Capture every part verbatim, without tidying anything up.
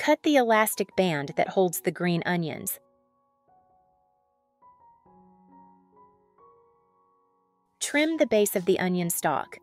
Cut the elastic band that holds the green onions. Trim the base of the onion stalk.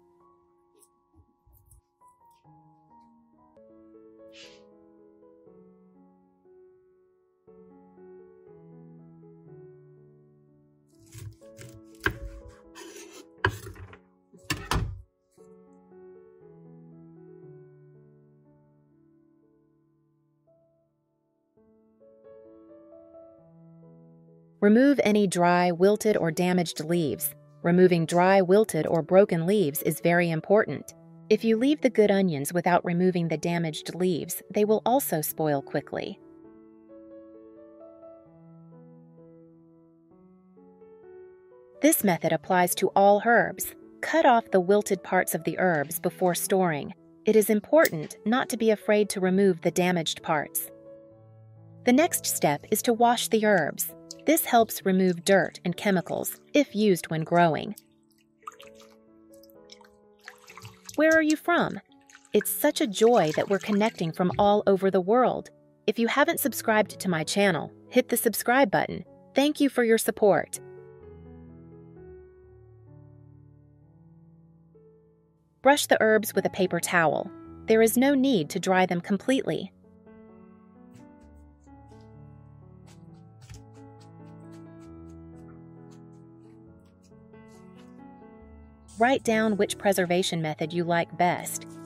Remove any dry, wilted, or damaged leaves. Removing dry, wilted, or broken leaves is very important. If you leave the good onions without removing the damaged leaves, they will also spoil quickly. This method applies to all herbs. Cut off the wilted parts of the herbs before storing. It is important not to be afraid to remove the damaged parts. The next step is to wash the herbs. This helps remove dirt and chemicals, if used when growing. Where are you from? It's such a joy that we're connecting from all over the world. If you haven't subscribed to my channel, hit the subscribe button. Thank you for your support. Brush the herbs with a paper towel. There is no need to dry them completely. Write down which preservation method you like best.